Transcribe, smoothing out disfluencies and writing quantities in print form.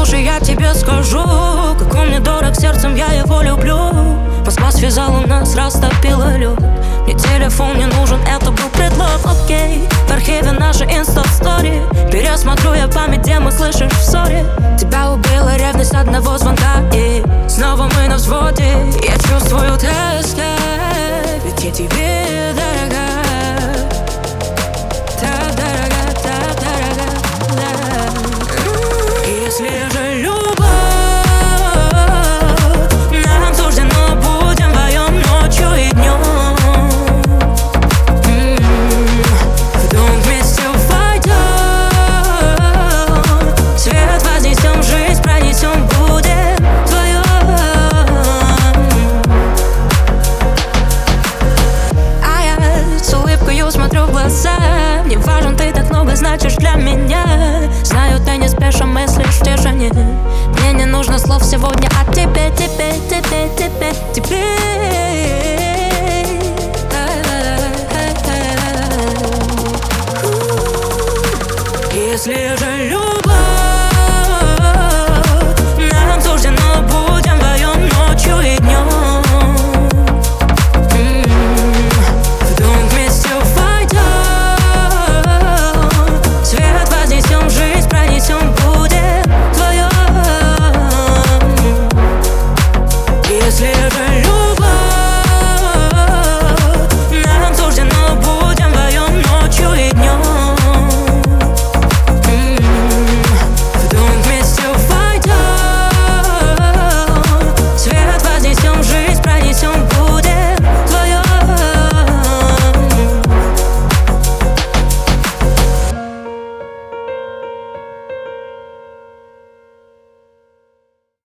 Слушай, я тебе скажу, как он мне дорог сердцем, я его люблю. Москва связала нас, растопила лед. Мне телефон не нужен, это был предлог, окей. В архиве наши инста-стори. Пересмотрю я память, где мы слышишь в ссоре. Тебя убила ревность одного звонка, и снова мы на взводе.